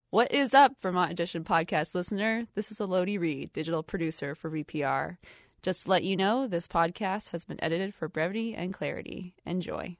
What is up, Vermont Edition podcast listener? This is Elodie Reed, digital producer for VPR. Just to let you know, this podcast has been edited for brevity and clarity. Enjoy.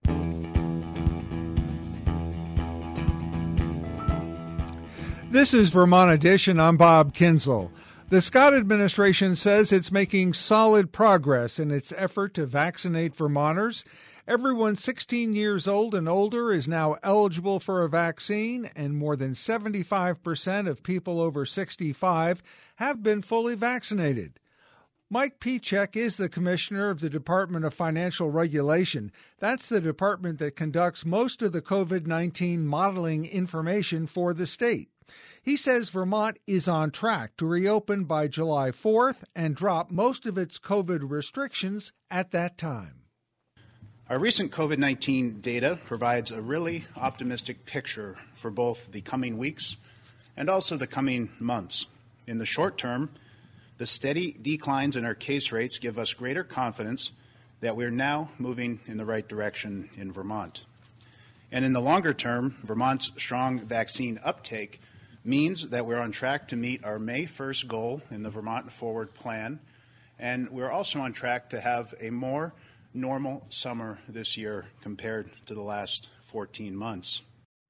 This is Vermont Edition. I'm Bob Kinzel. The Scott administration says it's making solid progress in its effort to vaccinate Vermonters. Everyone 16 years old and older is now eligible for a vaccine, and more than 75% of people over 65 have been fully vaccinated. Mike Pieciak is the commissioner of the Department of Financial Regulation. That's the department that conducts most of the COVID-19 modeling information for the state. He says Vermont is on track to reopen by July 4th and drop most of its COVID restrictions at that time. Our recent COVID-19 data provides a really optimistic picture for both the coming weeks and also the coming months. In the short term, the steady declines in our case rates give us greater confidence that we're now moving in the right direction in Vermont. And in the longer term, Vermont's strong vaccine uptake means that we're on track to meet our May 1st goal in the Vermont Forward Plan, and we're also on track to have a more normal summer this year compared to the last 14 months.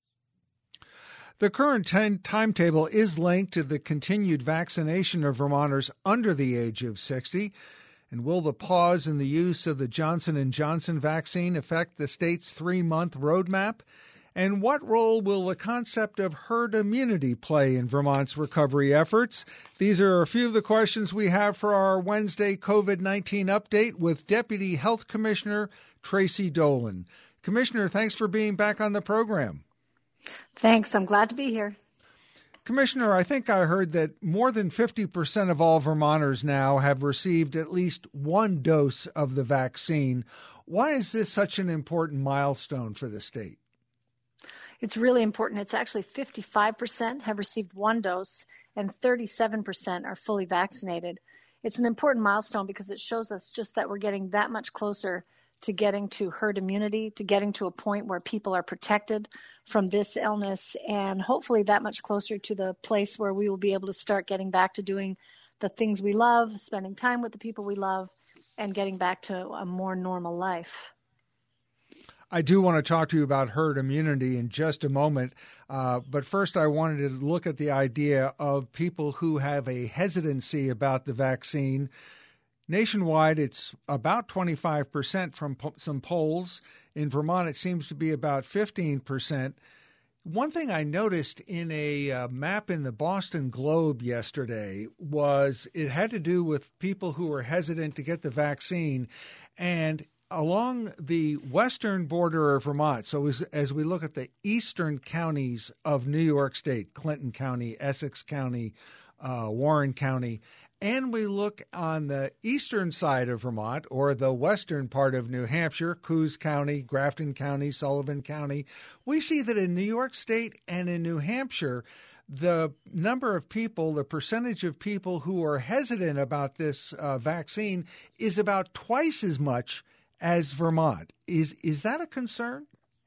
The current timetable is linked to the continued vaccination of Vermonters under the age of 60. And will the pause in the use of the Johnson & Johnson vaccine affect the state's 3-month roadmap? And what role will the concept of herd immunity play in Vermont's recovery efforts? These are a few of the questions we have for our Wednesday COVID-19 update with Deputy Health Commissioner Tracy Dolan. Commissioner, thanks for being back on the program. Thanks. I'm glad to be here. Commissioner, I think I heard that more than 50% of all Vermonters now have received at least one dose of the vaccine. Why is this such an important milestone for the state? It's really important. It's actually 55% have received one dose and 37% are fully vaccinated. It's an important milestone because it shows us just that we're getting that much closer to getting to herd immunity, to getting to a point where people are protected from this illness, and hopefully that much closer to the place where we will be able to start getting back to doing the things we love, spending time with the people we love, and getting back to a more normal life. I do want to talk to you about herd immunity in just a moment, but first I wanted to look at the idea of people who have a hesitancy about the vaccine. Nationwide, it's about 25% from some polls. In Vermont, it seems to be about 15%. One thing I noticed in a map in the Boston Globe yesterday was it had to do with people who were hesitant to get the vaccine, and along the western border of Vermont, so as we look at the eastern counties of New York State, Clinton County, Essex County, Warren County, and we look on the eastern side of Vermont or the western part of New Hampshire, Coos County, Grafton County, Sullivan County, we see that in New York State and in New Hampshire, the number of people, the percentage of people who are hesitant about this vaccine is about twice as much as Vermont. Is that a concern?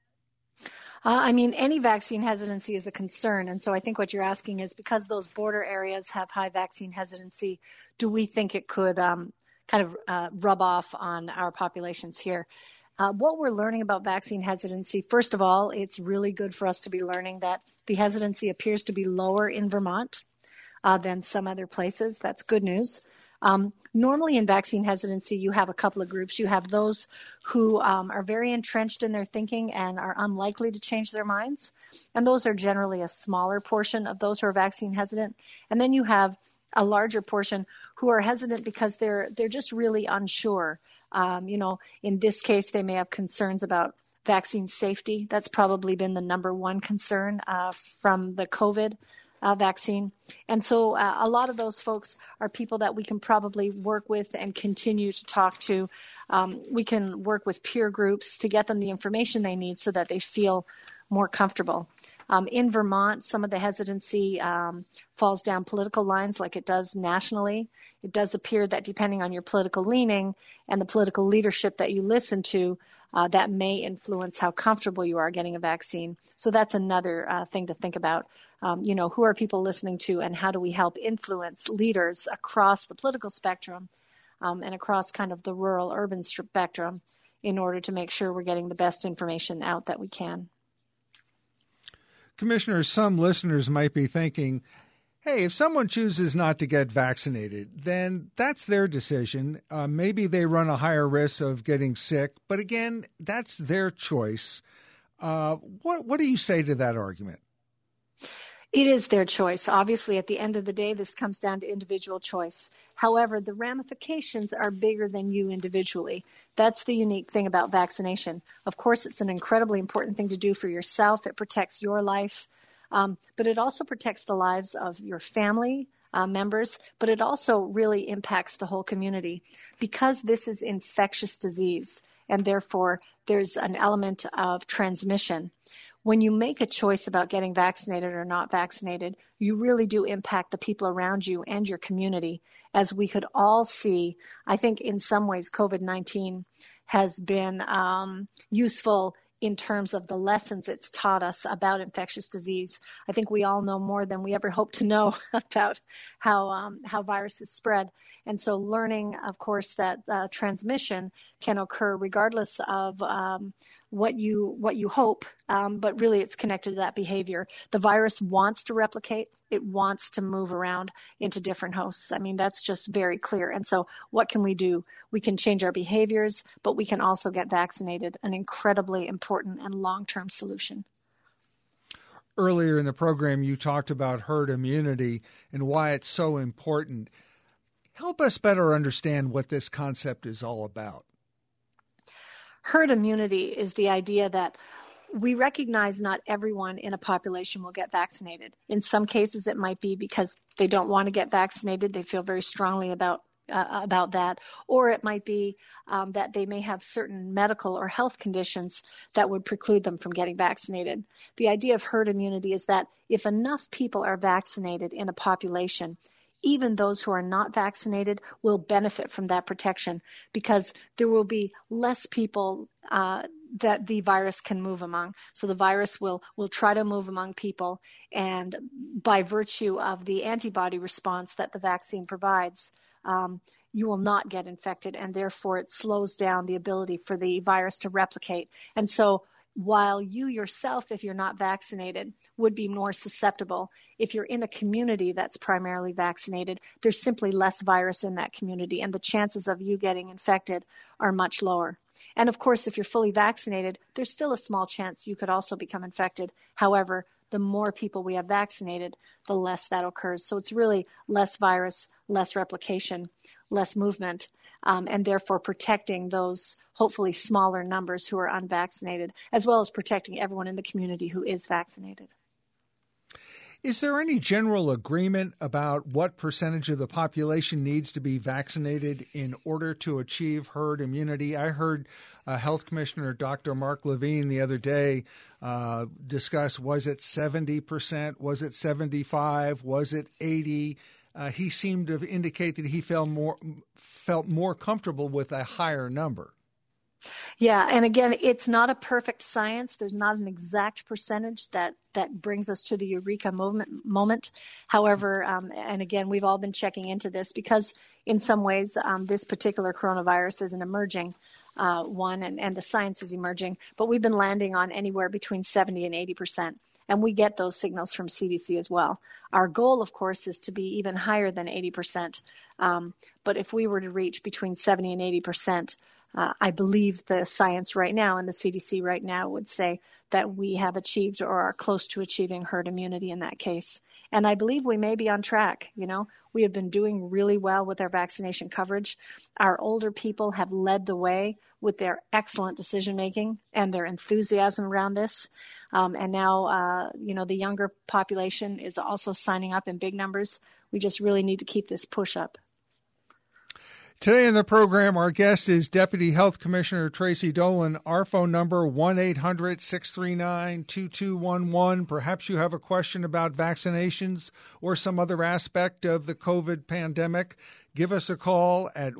Any vaccine hesitancy is a concern. And so I think what you're asking is, because those border areas have high vaccine hesitancy, do we think it could rub off on our populations here? What we're learning about vaccine hesitancy, first of all, it's really good for us to be learning that the hesitancy appears to be lower in Vermont than some other places. That's good news. Normally in vaccine hesitancy, you have a couple of groups. You have those who are very entrenched in their thinking and are unlikely to change their minds. And those are generally a smaller portion of those who are vaccine hesitant. And then you have a larger portion who are hesitant because they're just really unsure. In this case, they may have concerns about vaccine safety. That's probably been the number one concern from the COVID vaccine. And so a lot of those folks are people that we can probably work with and continue to talk to. We can work with peer groups to get them the information they need so that they feel more comfortable. In Vermont, some of the hesitancy falls down political lines like it does nationally. It does appear that depending on your political leaning and the political leadership that you listen to, that may influence how comfortable you are getting a vaccine. So that's another thing to think about. Who are people listening to, and how do we help influence leaders across the political spectrum and across kind of the rural-urban spectrum in order to make sure we're getting the best information out that we can. Commissioner, some listeners might be thinking, hey, if someone chooses not to get vaccinated, then that's their decision. Maybe they run a higher risk of getting sick, but again, that's their choice. What do you say to that argument? It is their choice. Obviously, at the end of the day, this comes down to individual choice. However, the ramifications are bigger than you individually. That's the unique thing about vaccination. Of course, it's an incredibly important thing to do for yourself. It protects your life, but it also protects the lives of your family members, but it also really impacts the whole community because this is infectious disease, and therefore there's an element of transmission. When you make a choice about getting vaccinated or not vaccinated, you really do impact the people around you and your community. As we could all see, I think in some ways COVID-19 has been useful in terms of the lessons it's taught us about infectious disease. I think we all know more than we ever hoped to know about how viruses spread. And so learning, of course, that transmission can occur regardless of what you hope, but really it's connected to that behavior. The virus wants to replicate. It wants to move around into different hosts. I mean, that's just very clear. And so what can we do? We can change our behaviors, but we can also get vaccinated, an incredibly important and long-term solution. Earlier in the program, you talked about herd immunity and why it's so important. Help us better understand what this concept is all about. Herd immunity is the idea that we recognize not everyone in a population will get vaccinated. In some cases, it might be because they don't want to get vaccinated. They feel very strongly about that. Or it might be that they may have certain medical or health conditions that would preclude them from getting vaccinated. The idea of herd immunity is that if enough people are vaccinated in a population, even those who are not vaccinated will benefit from that protection because there will be less people that the virus can move among. So the virus will try to move among people, and by virtue of the antibody response that the vaccine provides, you will not get infected, and therefore it slows down the ability for the virus to replicate. And so while you yourself, if you're not vaccinated, would be more susceptible, if you're in a community that's primarily vaccinated, there's simply less virus in that community, and the chances of you getting infected are much lower. And of course, if you're fully vaccinated, there's still a small chance you could also become infected. However, the more people we have vaccinated, the less that occurs. So it's really less virus, less replication, less movement, and therefore protecting those hopefully smaller numbers who are unvaccinated, as well as protecting everyone in the community who is vaccinated. Is there any general agreement about what percentage of the population needs to be vaccinated in order to achieve herd immunity? I heard Health Commissioner Dr. Mark Levine the other day discuss, was it 70%? Was it 75%? Was it 80%? He seemed to indicate that he felt more comfortable with a higher number. Yeah, and again, it's not a perfect science. There's not an exact percentage that brings us to the eureka moment. However, and again, we've all been checking into this because in some ways this particular coronavirus is an emerging one, and the science is emerging, but we've been landing on anywhere between 70 and 80%, and we get those signals from CDC as well. Our goal, of course, is to be even higher than 80%, but if we were to reach between 70 and 80%, I believe the science right now and the CDC right now would say that we have achieved or are close to achieving herd immunity in that case. And I believe we may be on track. You know, we have been doing really well with our vaccination coverage. Our older people have led the way with their excellent decision making and their enthusiasm around this. And now, the younger population is also signing up in big numbers. We just really need to keep this push up. Today in the program, our guest is Deputy Health Commissioner Tracy Dolan. Our phone number, 1-800-639-2211. Perhaps you have a question about vaccinations or some other aspect of the COVID pandemic. Give us a call at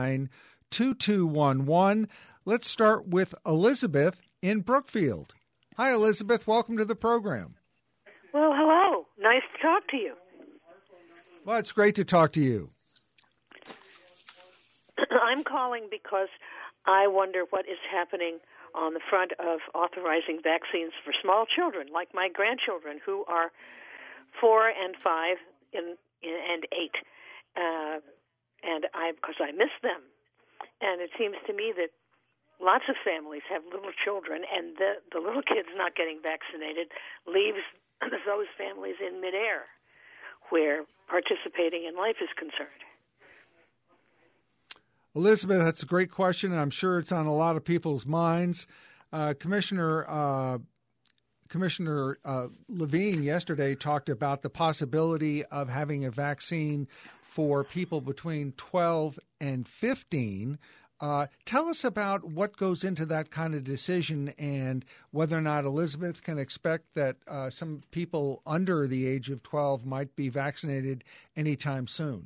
1-800-639-2211. Let's start with Elizabeth in Brookfield. Hi, Elizabeth. Welcome to the program. Well, hello. Nice to talk to you. Well, it's great to talk to you. I'm calling because I wonder what is happening on the front of authorizing vaccines for small children, like my grandchildren, who are 4 and 5 and 8, because I miss them. And it seems to me that lots of families have little children, and the little kids not getting vaccinated leaves those families in midair, where participating in life is concerned. Elizabeth, that's a great question, and I'm sure it's on a lot of people's minds. Commissioner Levine yesterday talked about the possibility of having a vaccine for people between 12 and 15. Tell us about what goes into that kind of decision and whether or not Elizabeth can expect that some people under the age of 12 might be vaccinated anytime soon.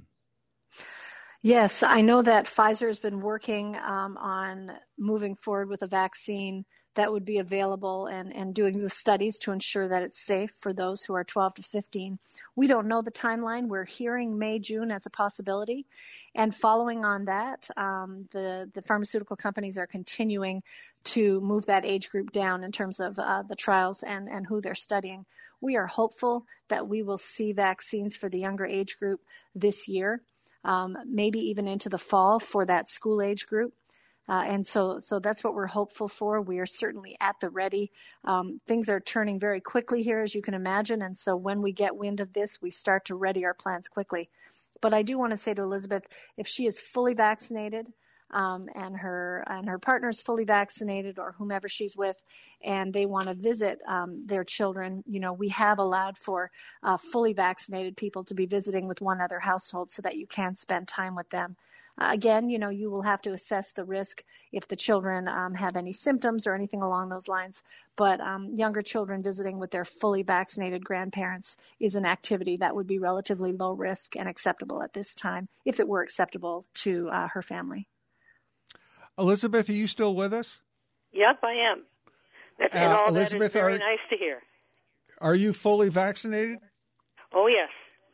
Yes, I know that Pfizer has been working on moving forward with a vaccine that would be available and doing the studies to ensure that it's safe for those who are 12 to 15. We don't know the timeline. We're hearing May, June as a possibility. And following on that, the pharmaceutical companies are continuing to move that age group down in terms of the trials and who they're studying. We are hopeful that we will see vaccines for the younger age group this year. Maybe even into the fall for that school age group. And so that's what we're hopeful for. We are certainly at the ready. Things are turning very quickly here, as you can imagine. And so when we get wind of this, we start to ready our plans quickly. But I do want to say to Elizabeth, if she is fully vaccinated, and her partner's fully vaccinated or whomever she's with, and they want to visit their children, we have allowed for fully vaccinated people to be visiting with one other household so that you can spend time with them. Again, you will have to assess the risk if the children have any symptoms or anything along those lines. But younger children visiting with their fully vaccinated grandparents is an activity that would be relatively low risk and acceptable at this time, if it were acceptable to her family. Elizabeth, are you still with us? Yep, I am. And all Elizabeth, that is very nice to hear. Are you fully vaccinated? Oh, yes.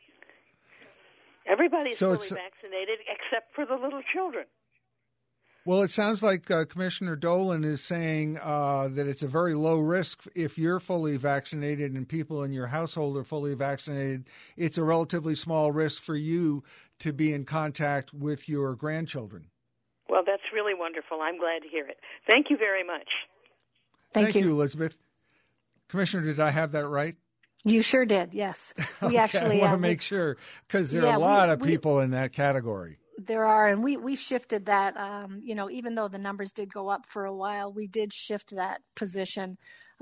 Everybody's fully vaccinated except for the little children. Well, it sounds like Commissioner Dolan is saying that it's a very low risk if you're fully vaccinated and people in your household are fully vaccinated. It's a relatively small risk for you to be in contact with your grandchildren. Well, that's really wonderful. I'm glad to hear it. Thank you very much. Thank you, Elizabeth. Commissioner, did I have that right? You sure did, yes. We actually I want to make sure, because there are a lot of people in that category. There are, and we shifted that, even though the numbers did go up for a while, we did shift that position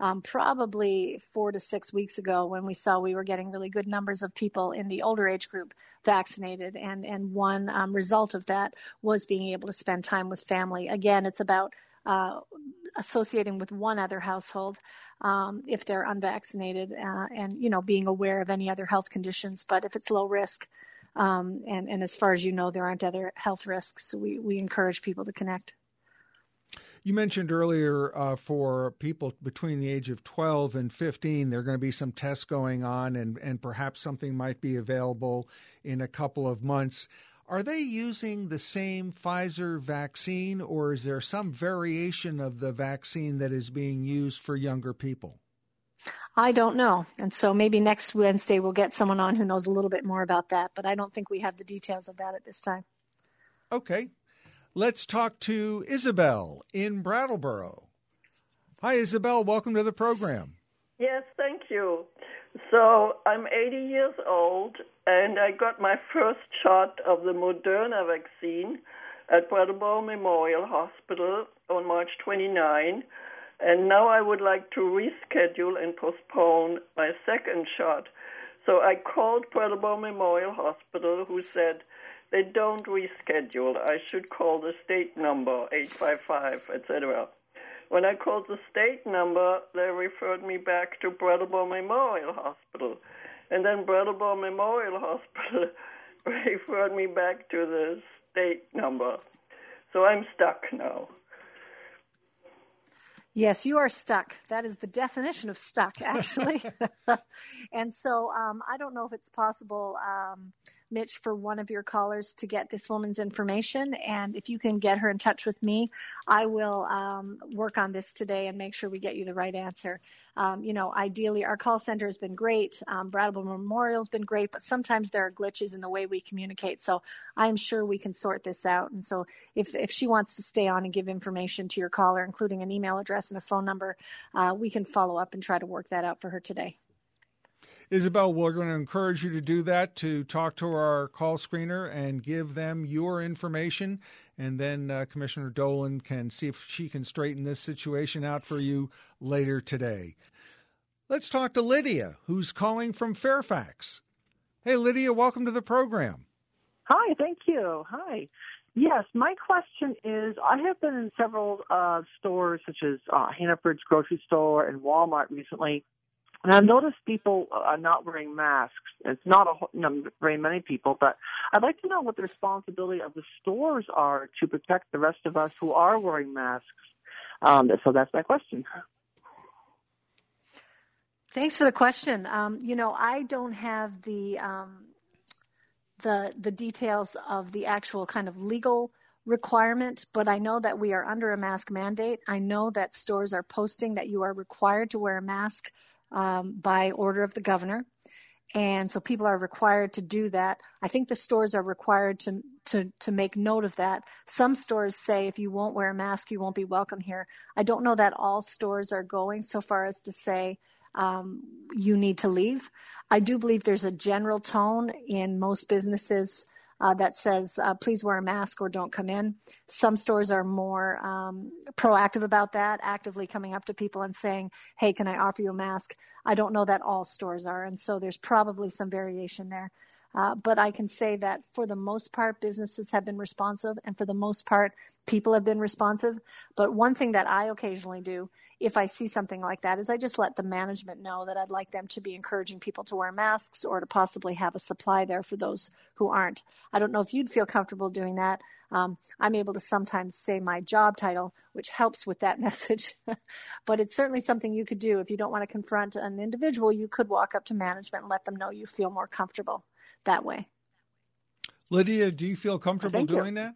probably 4 to 6 weeks ago when we saw we were getting really good numbers of people in the older age group vaccinated. And one result of that was being able to spend time with family. Again, it's about associating with one other household if they're unvaccinated and, being aware of any other health conditions. But if it's low risk, and as far as you know, there aren't other health risks, we encourage people to connect. You mentioned earlier for people between the age of 12 and 15, there are going to be some tests going on and perhaps something might be available in a couple of months. Are they using the same Pfizer vaccine, or is there some variation of the vaccine that is being used for younger people? I don't know. And so maybe next Wednesday we'll get someone on who knows a little bit more about that, but I don't think we have the details of that at this time. Okay. Let's talk to Isabel in Brattleboro. Hi, Isabel. Welcome to the program. Yes, thank you. So I'm 80 years old, and I got my first shot of the Moderna vaccine at Brattleboro Memorial Hospital on March 29, and now I would like to reschedule and postpone my second shot. So I called Brattleboro Memorial Hospital, who said they don't reschedule. I should call the state number, 855, etc. When I called the state number, they referred me back to Brattleboro Memorial Hospital. And then Brattleboro Memorial Hospital referred me back to the state number. So I'm stuck now. Yes, you are stuck. That is the definition of stuck, actually. And so I don't know if it's possible, Mitch, for one of your callers to get this woman's information. And if you can get her in touch with me, I will work on this today and make sure we get you the right answer. Ideally, our call center has been great. Brattleboro Memorial has been great, but sometimes there are glitches in the way we communicate. So I'm sure we can sort this out. And so if she wants to stay on and give information to your caller, including an email address and a phone number, we can follow up and try to work that out for her today. Isabel, we're going to encourage you to do that, to talk to our call screener and give them your information. And then Commissioner Dolan can see if she can straighten this situation out for you later today. Let's talk to Lydia, who's calling from Fairfax. Hey, Lydia, welcome to the program. Hi, thank you. Hi. Yes, my question is, I have been in several stores such as Hannaford's grocery store and Walmart recently, and I've noticed people are not wearing masks. It's not very many people, but I'd like to know what the responsibility of the stores are to protect the rest of us who are wearing masks. So that's my question. Thanks for the question. I don't have the details of the actual kind of legal requirement, but I know that we are under a mask mandate. I know that stores are posting that you are required to wear a mask by order of the governor. And so people are required to do that. I think the stores are required to make note of that. Some stores say if you won't wear a mask, you won't be welcome here. I don't know that all stores are going so far as to say you need to leave. I do believe there's a general tone in most businesses that says, please wear a mask or don't come in. Some stores are more proactive about that, actively coming up to people and saying, hey, can I offer you a mask? I don't know that all stores are, and so there's probably some variation there. But I can say that for the most part, businesses have been responsive, and for the most part, people have been responsive. But one thing that I occasionally do, if I see something like that, is I just let the management know that I'd like them to be encouraging people to wear masks or to possibly have a supply there for those who aren't. I don't know if you'd feel comfortable doing that. I'm able to sometimes say my job title, which helps with that message. But it's certainly something you could do. If you don't want to confront an individual, you could walk up to management and let them know you feel more comfortable that way. Lydia, do you feel comfortable doing that?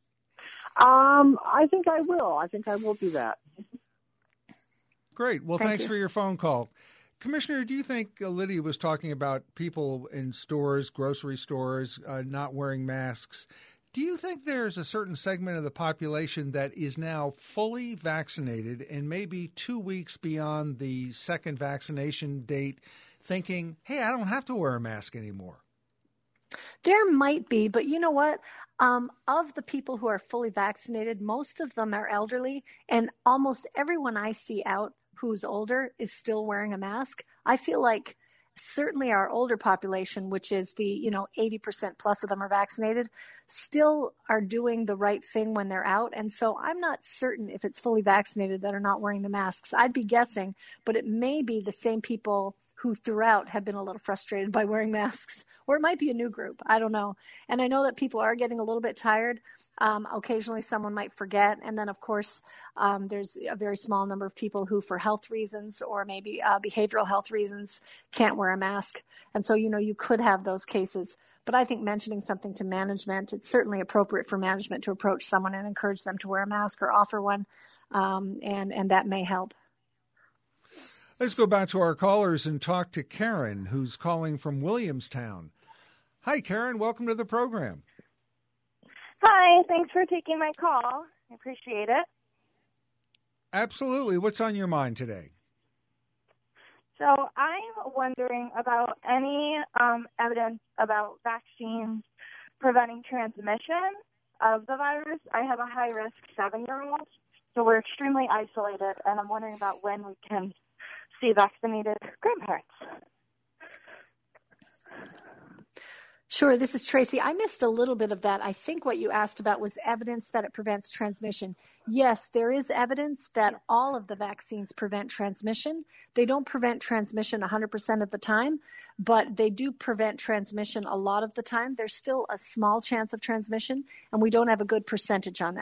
I think I will. I think I will do that. Great. Well, thanks you for your phone call. Commissioner, do you think Lydia was talking about people in stores, grocery stores, not wearing masks? Do you think there's a certain segment of the population that is now fully vaccinated and maybe 2 weeks beyond the second vaccination date thinking, hey, I don't have to wear a mask anymore? There might be, but you know what? Of the people who are fully vaccinated, most of them are elderly, and almost everyone I see out who's older is still wearing a mask. I feel like certainly our older population, which is the 80% plus of them are vaccinated, still are doing the right thing when they're out. And so I'm not certain if it's fully vaccinated that are not wearing the masks. I'd be guessing, but it may be the same people who throughout have been a little frustrated by wearing masks, or it might be a new group. I don't know. And I know that people are getting a little bit tired. Occasionally someone might forget. And then, of course, there's a very small number of people who, for health reasons or maybe behavioral health reasons, can't wear a mask. And so, you could have those cases. But I think mentioning something to management, it's certainly appropriate for management to approach someone and encourage them to wear a mask or offer one. And that may help. Let's go back to our callers and talk to Karen, who's calling from Williamstown. Hi, Karen. Welcome to the program. Hi. Thanks for taking my call. I appreciate it. Absolutely. What's on your mind today? So I'm wondering about any evidence about vaccines preventing transmission of the virus. I have a high-risk 7-year-old, so we're extremely isolated, and I'm wondering about when we can see vaccinated grandparents. Sure. This is Tracy. I missed a little bit of that. I think what you asked about was evidence that it prevents transmission. Yes, there is evidence that all of the vaccines prevent transmission. They don't prevent transmission 100% of the time, but they do prevent transmission a lot of the time. There's still a small chance of transmission, and we don't have a good percentage on that.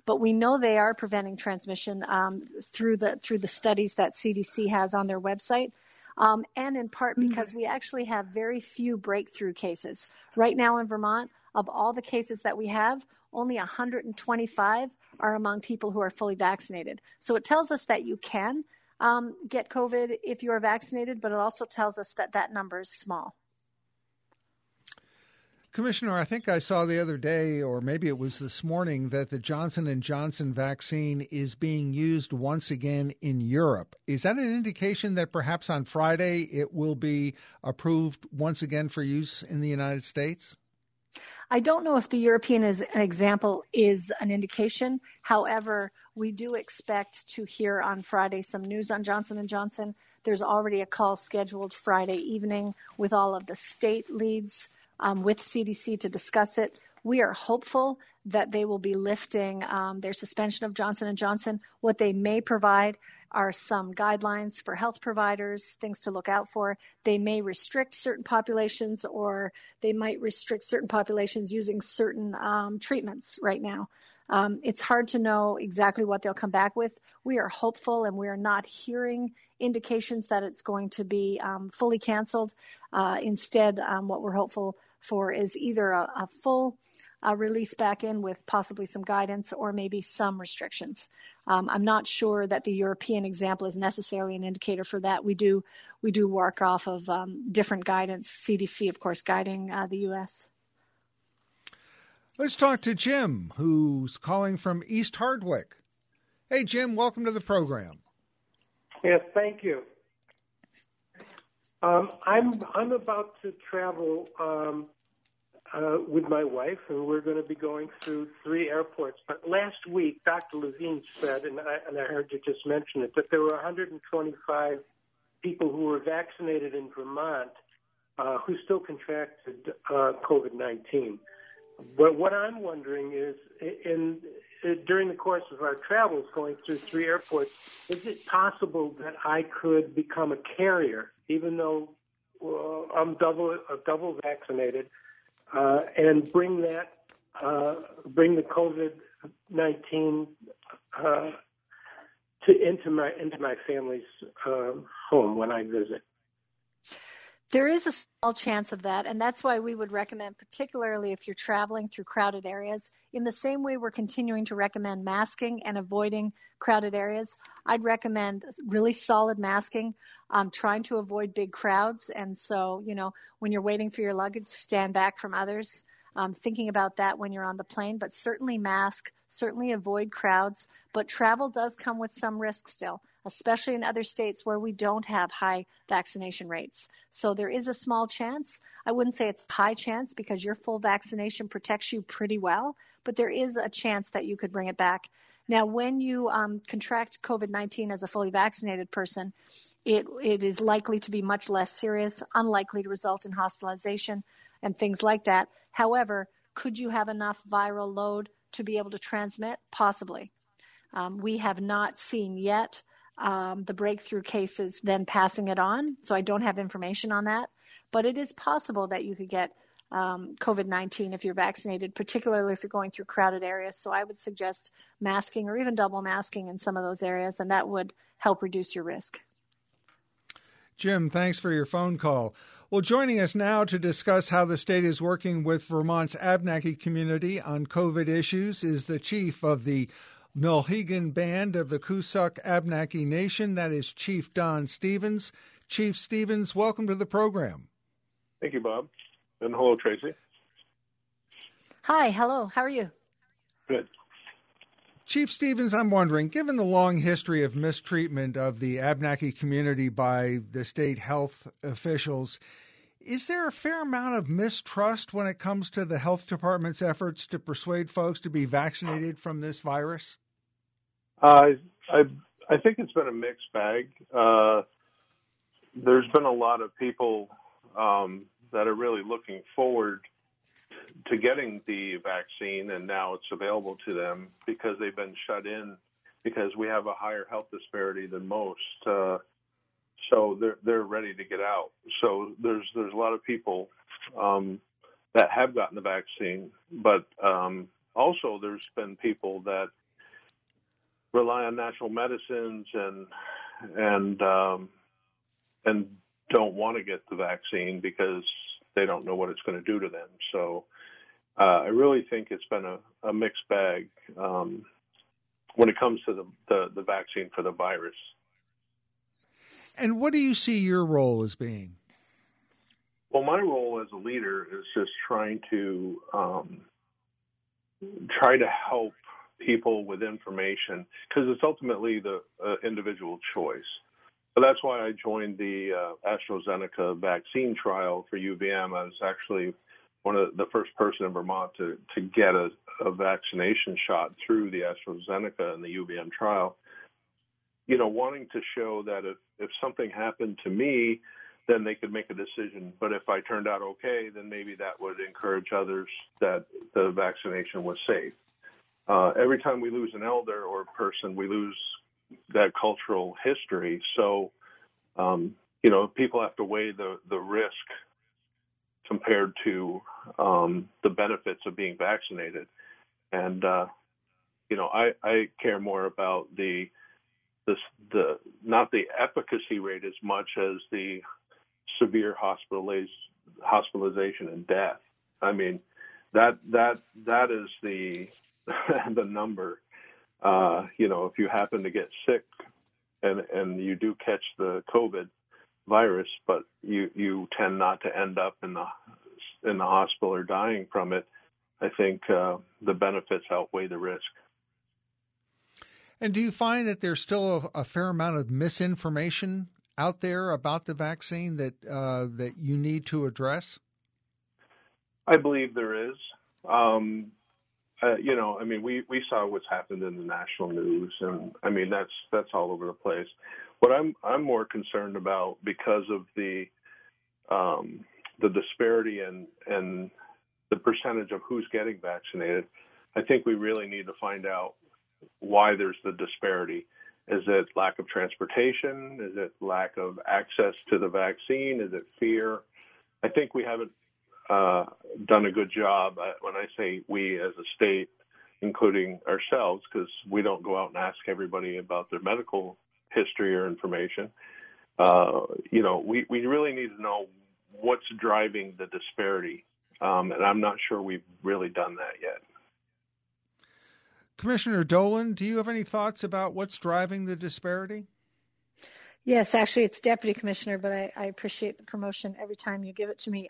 but we know they are preventing transmission through the studies that CDC has on their website. And in part because we actually have very few breakthrough cases. Right now in Vermont, of all the cases that we have, only 125 are among people who are fully vaccinated. So it tells us that you can get COVID if you are vaccinated, but it also tells us that that number is small. Commissioner, I think I saw the other day, or maybe it was this morning, that the Johnson & Johnson vaccine is being used once again in Europe. Is that an indication that perhaps on Friday it will be approved once again for use in the United States? I don't know if the European example is an indication. However, we do expect to hear on Friday some news on Johnson & Johnson. There's already a call scheduled Friday evening with all of the state leads with CDC to discuss it. We are hopeful that they will be lifting their suspension of Johnson & Johnson. What they may provide are some guidelines for health providers, things to look out for. They may restrict certain populations, or they might restrict certain populations using certain treatments right now. It's hard to know exactly what they'll come back with. We are hopeful, and we are not hearing indications that it's going to be fully canceled. Instead, what we're hopeful for is either a full release back in with possibly some guidance or maybe some restrictions. I'm not sure that the European example is necessarily an indicator for that. We do work off of different guidance, CDC, of course, guiding the U.S. Let's talk to Jim, who's calling from East Hardwick. Hey, Jim, welcome to the program. Yes, thank you. I'm about to travel with my wife, and we're going to be going through 3 airports. But last week, Dr. Levine said, and I heard you just mention it, that there were 125 people who were vaccinated in Vermont who still contracted COVID-19. But what I'm wondering is, during the course of our travels going through 3 airports, is it possible that I could become a carrier, even though I'm double vaccinated, and bring the COVID-19 into my family's home when I visit? There is a small chance of that, and that's why we would recommend, particularly if you're traveling through crowded areas, in the same way we're continuing to recommend masking and avoiding crowded areas, I'd recommend really solid masking, trying to avoid big crowds. And so, when you're waiting for your luggage, stand back from others, thinking about that when you're on the plane, but certainly mask, certainly avoid crowds. But travel does come with some risk still, especially in other states where we don't have high vaccination rates. So there is a small chance. I wouldn't say it's a high chance because your full vaccination protects you pretty well, but there is a chance that you could bring it back. Now, when you contract COVID-19 as a fully vaccinated person, it is likely to be much less serious, unlikely to result in hospitalization and things like that. However, could you have enough viral load to be able to transmit? Possibly. We have not seen yet the breakthrough cases then passing it on, so I don't have information on that. But it is possible that you could get COVID-19 if you're vaccinated, particularly if you're going through crowded areas. So I would suggest masking or even double masking in some of those areas, and that would help reduce your risk. Jim, thanks for your phone call. Well, joining us now to discuss how the state is working with Vermont's Abnaki community on COVID issues is the chief of the Milhegan Band of the Coosac Abnaki Nation. That is Chief Don Stevens. Chief Stevens, welcome to the program. Thank you, Bob. And hello, Tracy. Hi, hello. How are you? Good. Chief Stevens, I'm wondering, given the long history of mistreatment of the Abnaki community by the state health officials, is there a fair amount of mistrust when it comes to the health department's efforts to persuade folks to be vaccinated from this virus? I think it's been a mixed bag. There's been a lot of people that are really looking forward to getting the vaccine, and now it's available to them because they've been shut in because we have a higher health disparity than most. So they're ready to get out. So there's a lot of people that have gotten the vaccine, but also there's been people that rely on natural medicines and don't want to get the vaccine because they don't know what it's going to do to them. So I really think it's been a mixed bag when it comes to the vaccine for the virus. And what do you see your role as being? Well, my role as a leader is just trying to help people with information, because it's ultimately the individual choice. So that's why I joined the AstraZeneca vaccine trial for UVM. I was actually one of the first person in Vermont to get a vaccination shot through the AstraZeneca and the UVM trial. You know, wanting to show that if something happened to me, then they could make a decision. But if I turned out okay, then maybe that would encourage others that the vaccination was safe. Every time we lose an elder or a person, we lose that cultural history. So, you know, people have to weigh the risk compared to the benefits of being vaccinated. And, you know, I care more about not the efficacy rate as much as the severe hospitalization and death. I mean, that is the the number. You know, if you happen to get sick and you do catch the COVID virus, but you tend not to end up in the hospital or dying from it, I think the benefits outweigh the risk. And do you find that there's still a fair amount of misinformation out there about the vaccine that you need to address? I believe there is. You know, I mean, we saw what's happened in the national news, and I mean that's all over the place. What I'm more concerned about, because of the disparity and the percentage of who's getting vaccinated, I think we really need to find out why there's the disparity. Is it lack of transportation? Is it lack of access to the vaccine? Is it fear? I think we haven't done a good job. When I say we as a state, including ourselves, because we don't go out and ask everybody about their medical history or information. You know, we really need to know what's driving the disparity, and I'm not sure we've really done that yet. Commissioner Dolan, do you have any thoughts about what's driving the disparity? Yes, actually, it's Deputy Commissioner, but I appreciate the promotion every time you give it to me.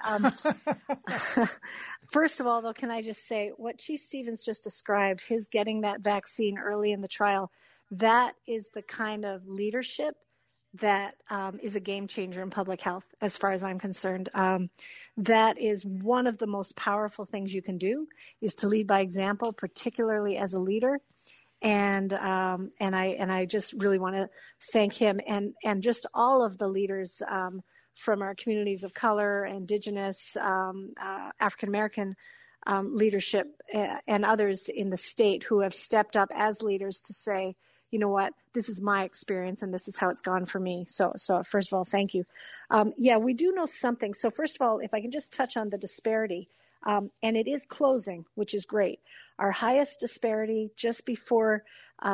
First of all, though, can I just say what Chief Stevens just described, his getting that vaccine early in the trial, that is the kind of leadership that is a game changer in public health, as far as I'm concerned. That is one of the most powerful things you can do, is to lead by example, particularly as a leader. And I just really want to thank him and just all of the leaders from our communities of color, Indigenous, African American leadership, and others in the state who have stepped up as leaders to say, you know what, this is my experience and this is how it's gone for me. So first of all, thank you. Yeah, we do know something. So first of all, if I can just touch on the disparity, and it is closing, which is great. Our highest disparity just before,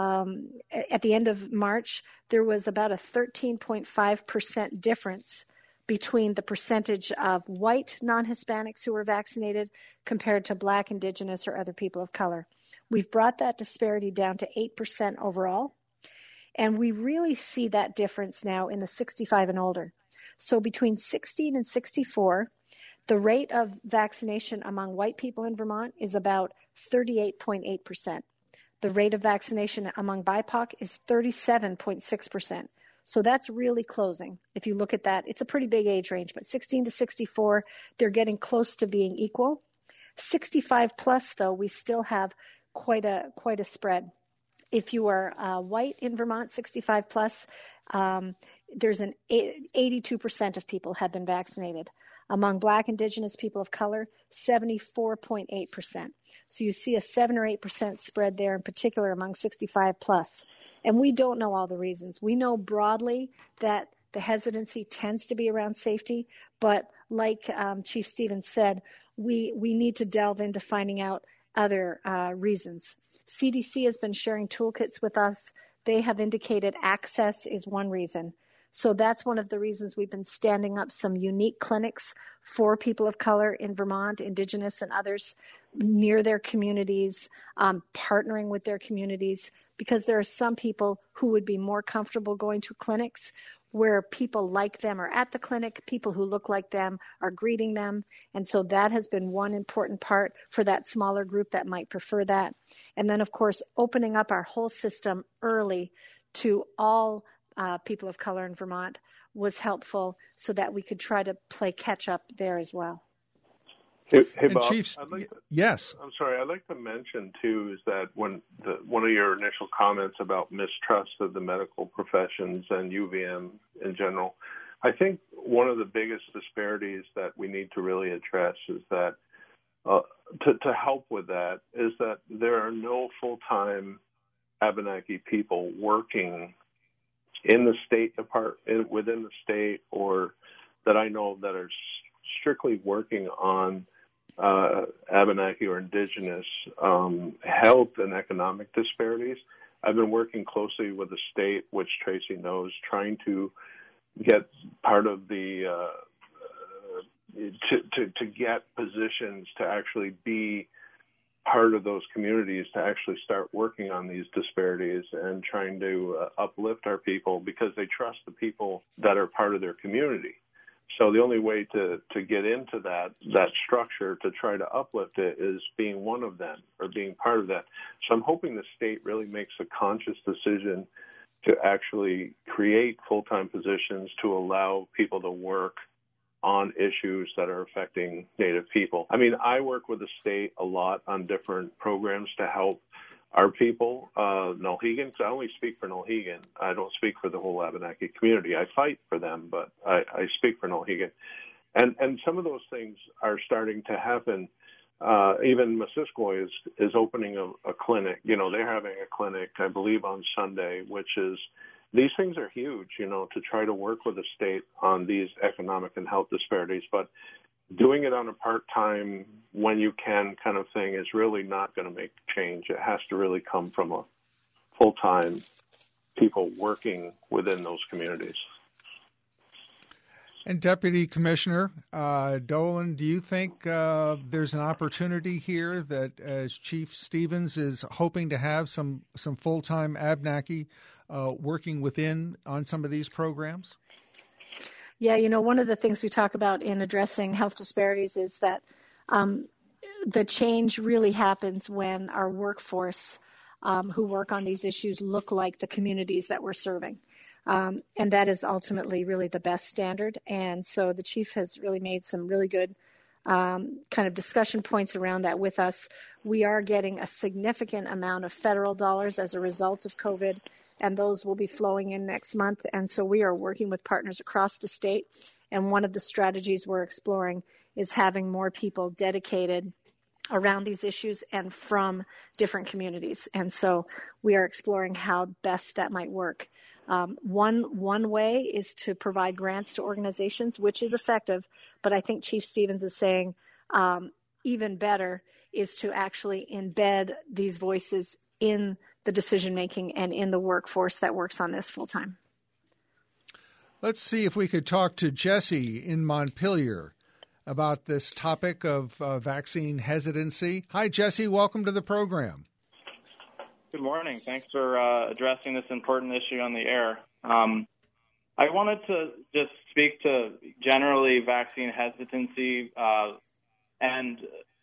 at the end of March, there was about a 13.5% difference between the percentage of white non-Hispanics who were vaccinated compared to Black, Indigenous, or other people of color. We've brought that disparity down to 8% overall, and we really see that difference now in the 65 and older. So between 16 and 64, the rate of vaccination among white people in Vermont is about 38.8%. The rate of vaccination among BIPOC is 37.6%. So that's really closing. If you look at that, it's a pretty big age range, but 16 to 64, they're getting close to being equal. 65 plus, though, we still have quite a spread. If you are white in Vermont, 65 plus, there's an 82% of people have been vaccinated. Among Black, Indigenous, people of color, 74.8%. So you see a 7 or 8% spread there, in particular among 65 plus. And we don't know all the reasons. We know broadly that the hesitancy tends to be around safety, but like Chief Stevens said, we need to delve into finding out other reasons. CDC has been sharing toolkits with us. They have indicated access is one reason. So that's one of the reasons we've been standing up some unique clinics for people of color in Vermont, Indigenous and others, near their communities, partnering with their communities, because there are some people who would be more comfortable going to clinics where people like them are at the clinic, people who look like them are greeting them. And so that has been one important part for that smaller group that might prefer that. And then, of course, opening up our whole system early to all people of color in Vermont was helpful so that we could try to play catch up there as well. Hey Bob, Chief, yes. I'm sorry. I'd like to mention, too, is that when one of your initial comments about mistrust of the medical professions and UVM in general, I think one of the biggest disparities that we need to really address is that to help with that is that there are no full-time Abenaki people working in the state within the state, or that I know of that are strictly working on Abenaki or Indigenous health and economic disparities. I've been working closely with the state, which Tracy knows, trying to get part of the to get positions to actually be part of those communities, to actually start working on these disparities and trying to uplift our people, because they trust the people that are part of their community. So the only way to get into that structure to try to uplift it is being one of them or being part of that. So I'm hoping the state really makes a conscious decision to actually create full-time positions to allow people to work on issues that are affecting Native people. I mean, I work with the state a lot on different programs to help our people, Nulhegan, because I only speak for Nulhegan. I don't speak for the whole Abenaki community. I fight for them, but I speak for Nulhegan. And some of those things are starting to happen. Even Missisquoi is opening a clinic. You know, they're having a clinic, I believe, on Sunday, which is, these things are huge, you know, to try to work with the state on these economic and health disparities. But doing it on a part-time, when you can kind of thing is really not going to make change. It has to really come from a full-time people working within those communities. And Deputy Commissioner Dolan, do you think there's an opportunity here that, as Chief Stevens is hoping to have some full-time Abenaki working within on some of these programs? Yeah, you know, one of the things we talk about in addressing health disparities is that the change really happens when our workforce who work on these issues look like the communities that we're serving. And that is ultimately really the best standard. And so the chief has really made some really good kind of discussion points around that with us. We are getting a significant amount of federal dollars as a result of COVID, and those will be flowing in next month. And so we are working with partners across the state. And one of the strategies we're exploring is having more people dedicated around these issues and from different communities. And so we are exploring how best that might work. One way is to provide grants to organizations, which is effective. But I think Chief Stevens is saying even better is to actually embed these voices in the decision-making and in the workforce that works on this full-time. Let's see if we could talk to Jesse in Montpelier about this topic of vaccine hesitancy. Hi, Jesse. Welcome to the program. Good morning. Thanks for addressing this important issue on the air. I wanted to just speak to generally vaccine hesitancy, and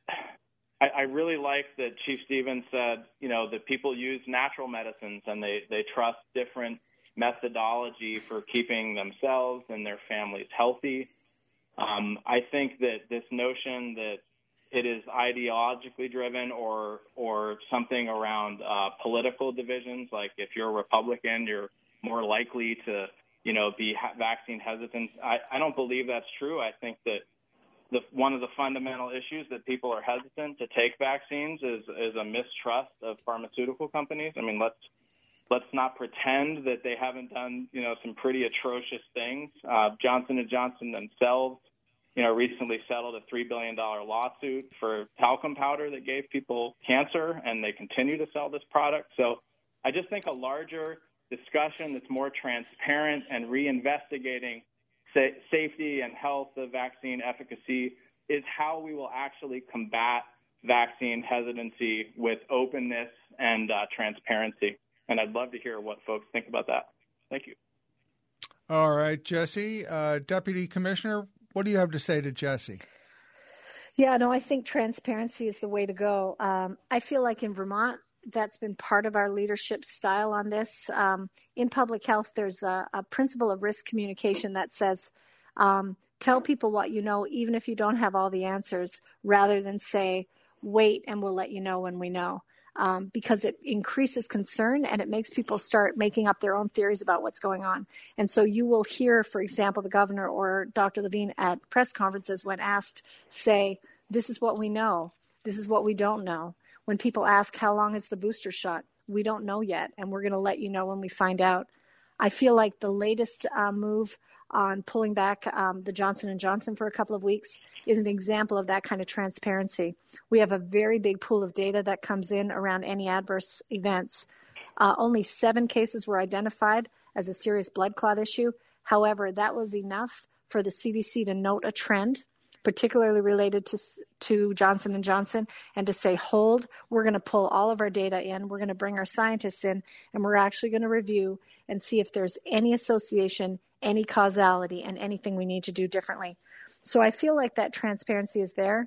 I really like that Chief Stevens said, you know, that people use natural medicines and they trust different methodology for keeping themselves and their families healthy. I think that this notion that it is ideologically driven or something around political divisions, like if you're a Republican, you're more likely to, you know, be vaccine hesitant. I don't believe that's true. I think that one of the fundamental issues that people are hesitant to take vaccines is a mistrust of pharmaceutical companies. I mean, let's not pretend that they haven't done, you know, some pretty atrocious things. Johnson & Johnson themselves recently settled a $3 billion lawsuit for talcum powder that gave people cancer, and they continue to sell this product. So I just think a larger discussion that's more transparent and reinvestigating safety and health of vaccine efficacy is how we will actually combat vaccine hesitancy with openness and transparency. And I'd love to hear what folks think about that. Thank you. All right, Jesse, Deputy Commissioner, what do you have to say to Jesse? Yeah, no, I think transparency is the way to go. I feel like in Vermont, that's been part of our leadership style on this. In public health, there's a principle of risk communication that says, tell people what you know, even if you don't have all the answers, rather than say, wait and we'll let you know when we know. Because it increases concern and it makes people start making up their own theories about what's going on. And so you will hear, for example, the governor or Dr. Levine at press conferences when asked, say, this is what we know. This is what we don't know. When people ask, how long is the booster shot? We don't know yet, and we're going to let you know when we find out. I feel like the latest move on pulling back the Johnson & Johnson for a couple of weeks is an example of that kind of transparency. We have a very big pool of data that comes in around any adverse events. Only 7 cases were identified as a serious blood clot issue. However, that was enough for the CDC to note a trend, particularly related to Johnson & Johnson, and to say, hold, we're going to pull all of our data in, we're going to bring our scientists in, and we're actually going to review and see if there's any association, any causality, and anything we need to do differently. So I feel like that transparency is there.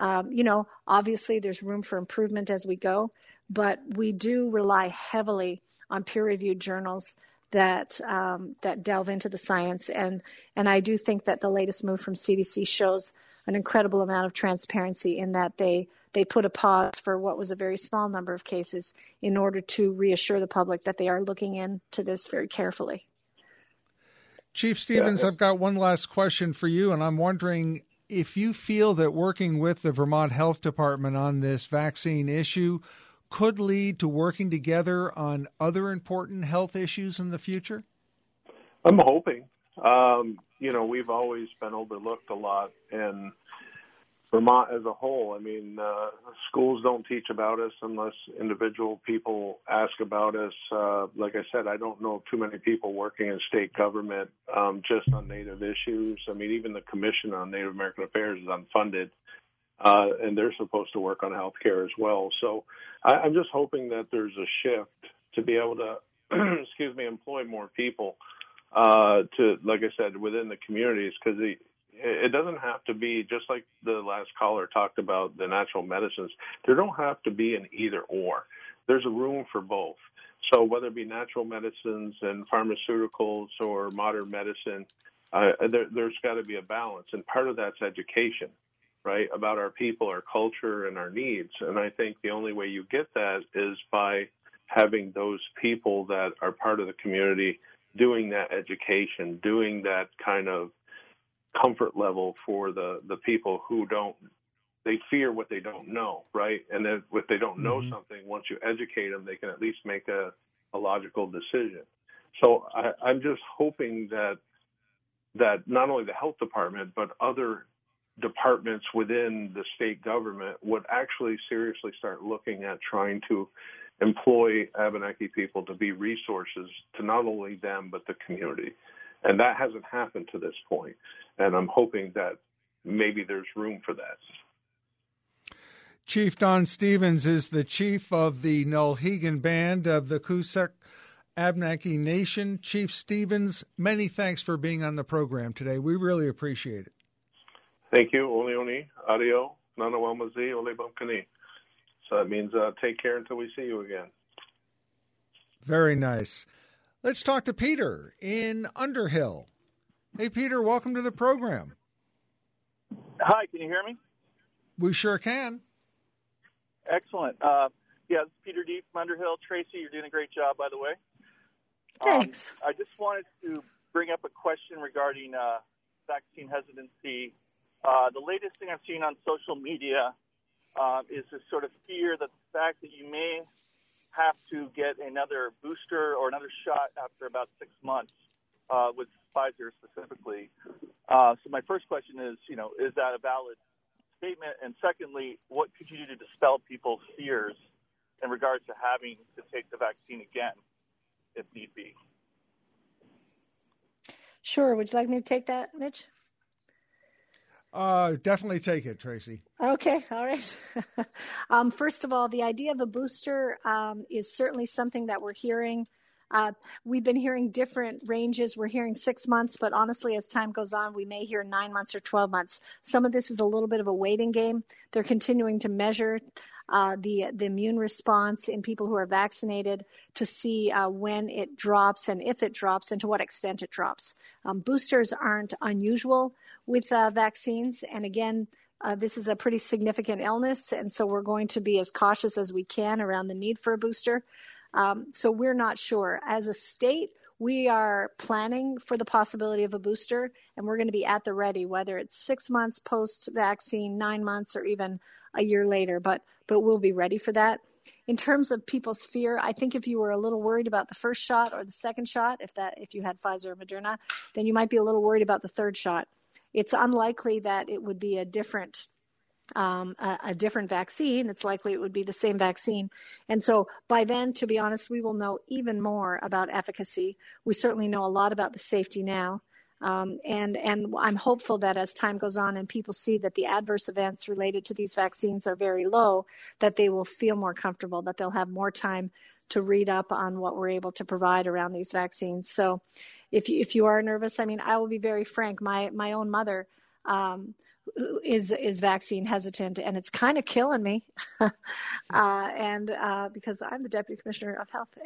Obviously there's room for improvement as we go, but we do rely heavily on peer-reviewed journals that delve into the science. And I do think that the latest move from CDC shows an incredible amount of transparency in that they put a pause for what was a very small number of cases in order to reassure the public that they are looking into this very carefully. Chief Stevens, I've got one last question for you, and I'm wondering if you feel that working with the Vermont Health Department on this vaccine issue could lead to working together on other important health issues in the future? I'm hoping. We've always been overlooked a lot in Vermont as a whole. I mean, schools don't teach about us unless individual people ask about us. Like I said, I don't know too many people working in state government just on Native issues. I mean, even the Commission on Native American Affairs is unfunded, and they're supposed to work on health care as well. So I'm just hoping that there's a shift to be able to, employ more people to, like I said, within the communities, because it doesn't have to be, just like the last caller talked about the natural medicines, there don't have to be an either or. There's a room for both. So whether it be natural medicines and pharmaceuticals or modern medicine, there's got to be a balance. And part of that's education, right, about our people, our culture, and our needs. And I think the only way you get that is by having those people that are part of the community doing that education, doing that kind of comfort level for the people who they fear what they don't know, right? And then if they don't know something, once you educate them, they can at least make a logical decision. So I'm just hoping that not only the health department, but other departments within the state government would actually seriously start looking at trying to employ Abenaki people to be resources to not only them, but the community. And that hasn't happened to this point. And I'm hoping that maybe there's room for that. Chief Don Stevens is the chief of the Nulhegan Band of the Coosac Abenaki Nation. Chief Stevens, many thanks for being on the program today. We really appreciate it. Thank you. Oli Oni, Adio, Nanawamazi, Ole Bumkani. So that means take care until we see you again. Very nice. Let's talk to Peter in Underhill. Hey, Peter, welcome to the program. Hi, can you hear me? We sure can. Excellent. This is Peter D. from Underhill. Tracy, you're doing a great job, by the way. Thanks. I just wanted to bring up a question regarding vaccine hesitancy. The latest thing I've seen on social media is this sort of fear that the fact that you may have to get another booster or another shot after about 6 months would Pfizer specifically. So my first question is, is that a valid statement? And secondly, what could you do to dispel people's fears in regards to having to take the vaccine again, if need be? Sure. Would you like me to take that, Mitch? Definitely take it, Tracy. Okay. All right. First of all, the idea of a booster is certainly something that we're hearing. We've been hearing different ranges. We're hearing 6 months, but honestly, as time goes on, we may hear 9 months or 12 months. Some of this is a little bit of a waiting game. They're continuing to measure the immune response in people who are vaccinated to see when it drops and if it drops and to what extent it drops. Boosters aren't unusual with vaccines. And again, this is a pretty significant illness. And so we're going to be as cautious as we can around the need for a booster. So we're not sure. As a state, we are planning for the possibility of a booster, and we're going to be at the ready, whether it's 6 months post-vaccine, 9 months, or even a year later. But we'll be ready for that. In terms of people's fear, I think if you were a little worried about the first shot or the second shot, if you had Pfizer or Moderna, then you might be a little worried about the third shot. It's unlikely that it would be a different vaccine. It's likely it would be the same vaccine. And so by then, to be honest, we will know even more about efficacy. We certainly know a lot about the safety now. And I'm hopeful that as time goes on and people see that the adverse events related to these vaccines are very low, that they will feel more comfortable, that they'll have more time to read up on what we're able to provide around these vaccines. So if you are nervous, I mean, I will be very frank. My own mother is vaccine hesitant, and it's kind of killing me. Because I'm the Deputy Commissioner of Health.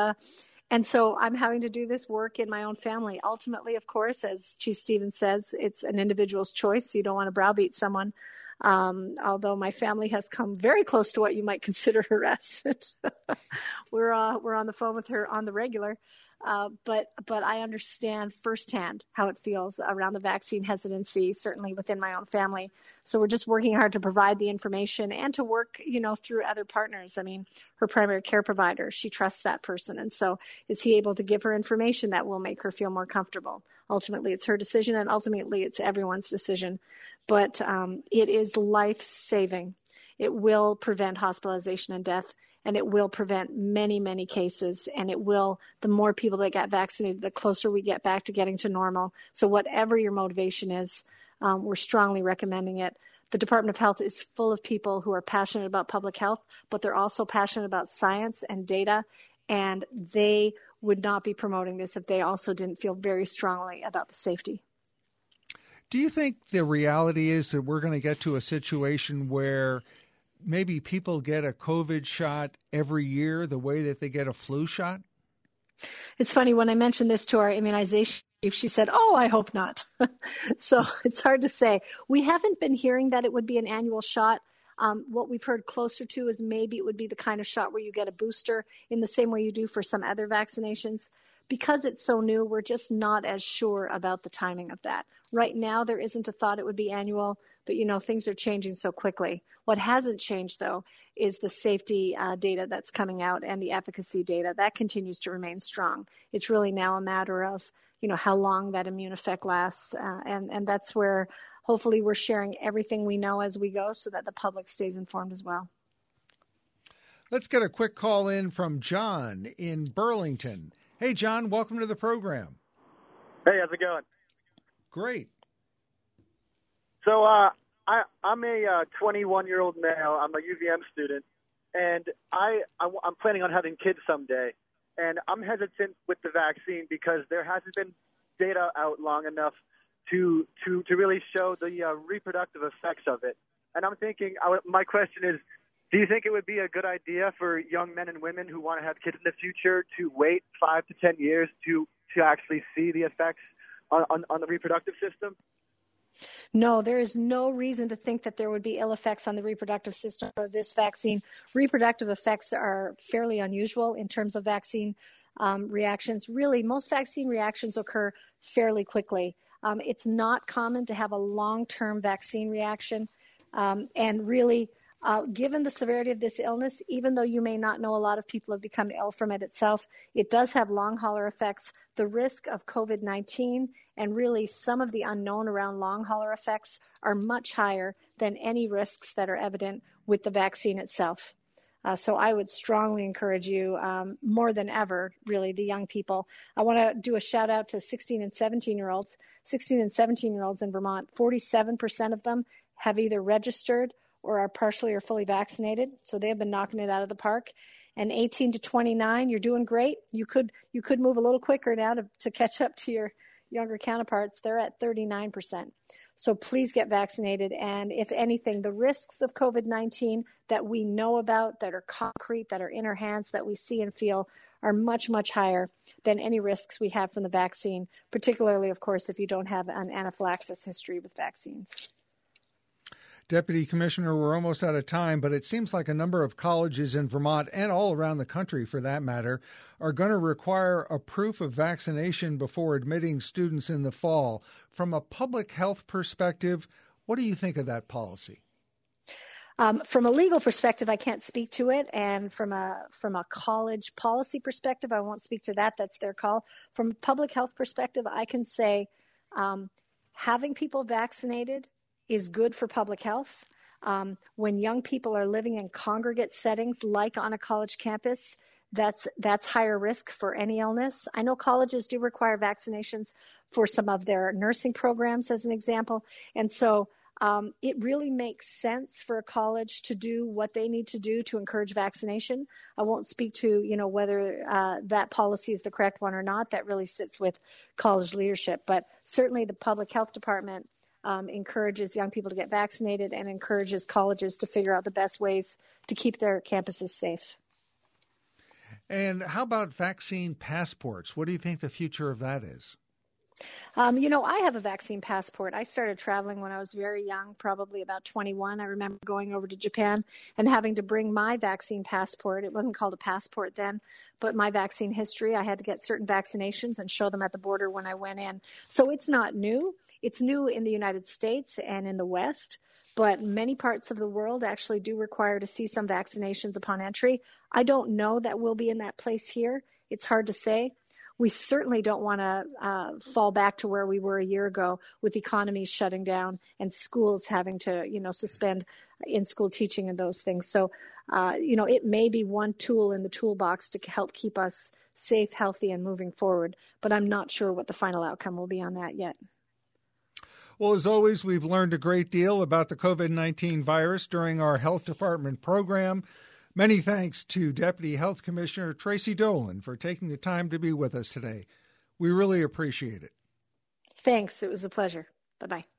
And so I'm having to do this work in my own family. Ultimately, of course, as Chief Stevens says, it's an individual's choice. So you don't want to browbeat someone. Although my family has come very close to what you might consider harassment. We're on the phone with her on the regular. But I understand firsthand how it feels around the vaccine hesitancy, certainly within my own family. So we're just working hard to provide the information and to work, through other partners. I mean, her primary care provider, she trusts that person. And so is he able to give her information that will make her feel more comfortable? Ultimately, it's her decision, and ultimately it's everyone's decision. But it is life-saving. It will prevent hospitalization and death. And it will prevent many, many cases. And the more people that get vaccinated, the closer we get back to getting to normal. So whatever your motivation is, we're strongly recommending it. The Department of Health is full of people who are passionate about public health, but they're also passionate about science and data. And they would not be promoting this if they also didn't feel very strongly about the safety. Do you think the reality is that we're going to get to a situation where maybe people get a COVID shot every year the way that they get a flu shot? It's funny, when I mentioned this to our immunization chief, she said, "Oh, I hope not." So it's hard to say. We haven't been hearing that it would be an annual shot. What we've heard closer to is maybe it would be the kind of shot where you get a booster in the same way you do for some other vaccinations. Because it's so new, we're just not as sure about the timing of that. Right now, there isn't a thought it would be annual, but things are changing so quickly. What hasn't changed, though, is the safety data that's coming out and the efficacy data. That continues to remain strong. It's really now a matter of, how long that immune effect lasts. And that's where hopefully we're sharing everything we know as we go so that the public stays informed as well. Let's get a quick call in from John in Burlington. Hey, John, welcome to the program. Hey, how's it going? Great. So I'm a 21-year-old male. I'm a UVM student, and I'm planning on having kids someday. And I'm hesitant with the vaccine because there hasn't been data out long enough to really show the reproductive effects of it. And I'm thinking, my question is, do you think it would be a good idea for young men and women who want to have kids in the future to wait 5 to 10 years to actually see the effects on the reproductive system? No, there is no reason to think that there would be ill effects on the reproductive system of this vaccine. Reproductive effects are fairly unusual in terms of vaccine reactions. Really, most vaccine reactions occur fairly quickly. It's not common to have a long-term vaccine reaction. And really, given the severity of this illness, even though you may not know a lot of people have become ill from it itself, it does have long hauler effects. The risk of COVID-19 and really some of the unknown around long hauler effects are much higher than any risks that are evident with the vaccine itself. So I would strongly encourage you, more than ever, really, the young people. I want to do a shout out to 16 and 17-year-olds. 16 and 17-year-olds in Vermont, 47% of them have either registered or are partially or fully vaccinated. So they have been knocking it out of the park. And 18 to 29, you're doing great. You could move a little quicker now to catch up to your younger counterparts. They're at 39%. So please get vaccinated. And if anything, the risks of COVID-19 that we know about, that are concrete, that are in our hands, that we see and feel are much, much higher than any risks we have from the vaccine, particularly, of course, if you don't have an anaphylaxis history with vaccines. Deputy Commissioner, we're almost out of time, but it seems like a number of colleges in Vermont and all around the country, for that matter, are going to require a proof of vaccination before admitting students in the fall. From a public health perspective, what do you think of that policy? From a legal perspective, I can't speak to it, and from a college policy perspective, I won't speak to that. That's their call. From a public health perspective, I can say having people vaccinated is good for public health. When young people are living in congregate settings, like on a college campus, that's higher risk for any illness. I know colleges do require vaccinations for some of their nursing programs, as an example. And so it really makes sense for a college to do what they need to do to encourage vaccination. I won't speak to, whether that policy is the correct one or not. That really sits with college leadership. But certainly the public health department encourages young people to get vaccinated and encourages colleges to figure out the best ways to keep their campuses safe. And how about vaccine passports? What do you think the future of that is? I have a vaccine passport. I started traveling when I was very young, probably about 21. I remember going over to Japan and having to bring my vaccine passport. It wasn't called a passport then, but my vaccine history. I had to get certain vaccinations and show them at the border when I went in. So it's not new. It's new in the United States and in the West, but many parts of the world actually do require to see some vaccinations upon entry. I don't know that we'll be in that place here. It's hard to say. We certainly don't want to fall back to where we were a year ago with economies shutting down and schools having to, suspend in-school teaching and those things. So, it may be one tool in the toolbox to help keep us safe, healthy, and moving forward. But I'm not sure what the final outcome will be on that yet. Well, as always, we've learned a great deal about the COVID-19 virus during our health department program. Many thanks to Deputy Health Commissioner Tracy Dolan for taking the time to be with us today. We really appreciate it. Thanks. It was a pleasure. Bye-bye.